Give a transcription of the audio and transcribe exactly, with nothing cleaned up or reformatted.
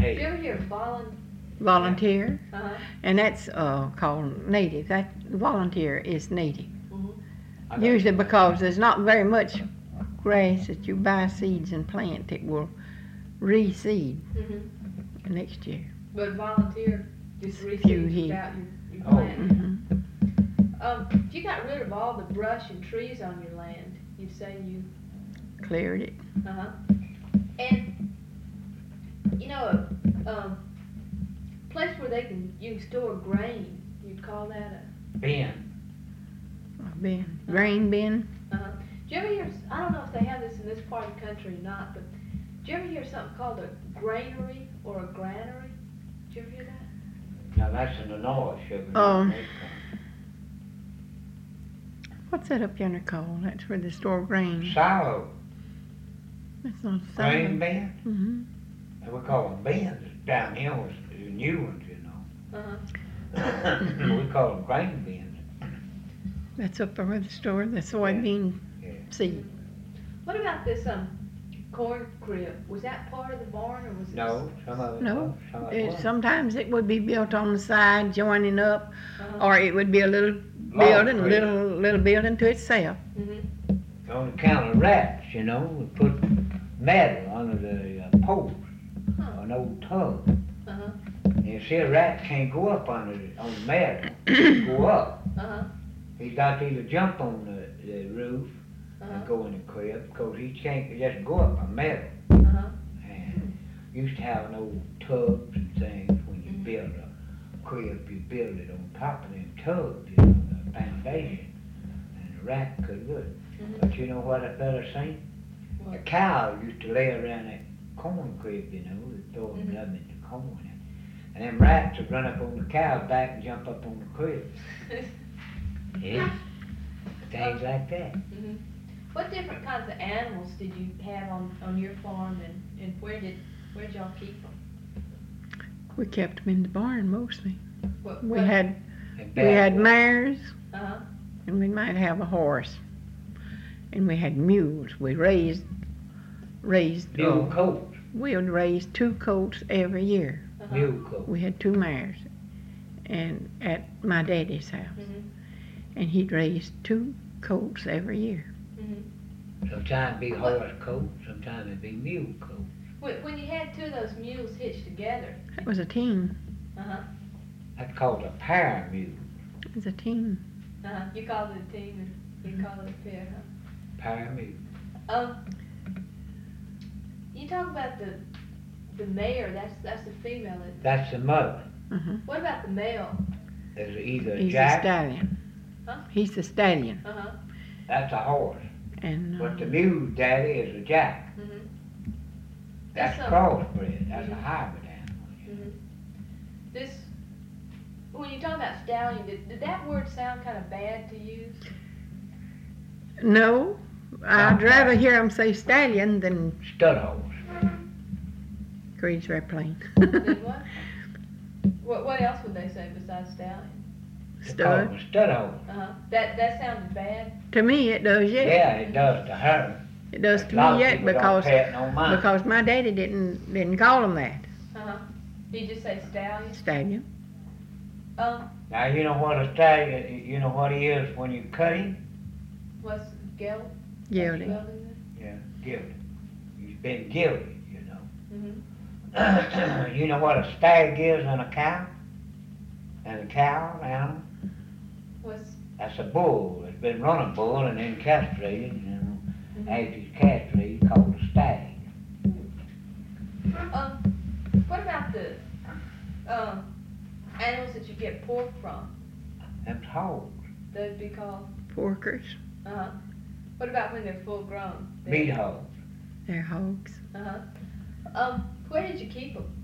Native. Did you ever hear volun? Volunteer, Uh-huh. and that's uh, called native. That volunteer is native. Mm-hmm. I got Usually you. because there's not very much grass that you buy seeds and plant. It will reseed Mm-hmm. next year. But volunteer just Few reseeds heat. without your, your Oh. planting. hmm Um, you got rid of all the brush and trees on your land. You say you, Cleared it. uh-huh. And, you know, um, place where they can, you can store grain, you'd call that Ben. A bin, grain bin. a, uh-huh. Did you ever hear, I don't know if they have this in this part of the country or not, but did you ever hear something called a granary or a granary? Did you ever hear that? Now that's in the north, sugar. Um, What's that up yonder called? That's where they store grain. Silo. That's not Grain silo. bin. hmm And we call them bins. Down here was the new ones, you know. Uh-huh. We call them grain bins. That's up there where they store the soybean Yeah. seed. What about this, um, corn crib? Was that part of the barn or was it? No, some of it No, was, some of it It, wasn't. sometimes it would be built on the side, joining up, Uh-huh. or it would be a little Log building, crib. little little building to itself. Mm-hmm. On account of rats, you know, we put metal under the uh, post, Huh. an old tub. Uh-huh. And you see a rat can't go up under the, on the metal, go up. Uh-huh. He's got to either jump on the, the roof Uh-huh. and go in the crib, because he can't just go up on metal. Uh-huh. And used to have an old tubs and things when you Mhm. build a crib, you build it on top of them tubs, you know, the foundation. And the rat couldn't do it. Mhm. But you know what I better seen? The What? cows used to lay around that corn crib, you know, they throw them Mhm. up in the corn. And them rats would run up on the cow's back and jump up on the crib. Yeah, things like that. Mhm. What different kinds of animals did you have on, on your farm, and, and where did where did y'all keep them? We kept them in the barn mostly. What, We what, had And we had bad- mares, uh-huh. and we might have a horse, and we had mules. We raised raised. Mule uh, coats, we would raise two colts every year. Uh-huh. mule coats. We had two mares, and at my daddy's house, Mhm. and he'd raise two colts every year. Mhm. Sometimes it'd be horse coats, sometimes it'd be mule coats. When, when you had two of those mules hitched together, That was a team. uh-huh. That's called a pair mule, It was a team. Uh-huh. You called it a team, and you called it a pair, huh? pair mule. Um, you talk about the the mare. That's that's the female. Isn't it? That's the mother. Uh-huh. What about the male? There's either a He's the jack, stallion. Huh? He's the stallion, Uh huh. that's a horse. and uh, But the mule daddy is a jack. Mhm. That's That's a a- crossbred, that's a Mhm. hybrid animal. Mhm. This. When you talk about stallion, did, did that word sound kind of bad to use? no, I'd Okay. rather hear him say stallion than Stud horse. Greed's very plain. Then what? What what else would they say besides stallion? They call Stud. him a stud horse. Uh huh. That that sounded bad. To me, it does yet. Yeah, it does to her. It does A to lot me of yet people don't because pay it no mind. because my daddy didn't didn't call him that Uh huh. Did you just say stallion? stallion. Um, Now you know what a stallion, you know what he is when you cut him? what's geld? Gelding. Gelding? Yeah, gilded. He's been gilded, you know. Mhm. You know what a stag is and a cow? And a cow animal? What's That's a bull. It's been running bull and then castrated, you know. mhm. After he's castrated, called a stag. um? What about the um animals that you get pork from? Them's hogs. They'd be called. Porkers, Uh huh. What about when they're full grown? Meat hogs. they're hogs. Uh huh. Um, where did you keep them?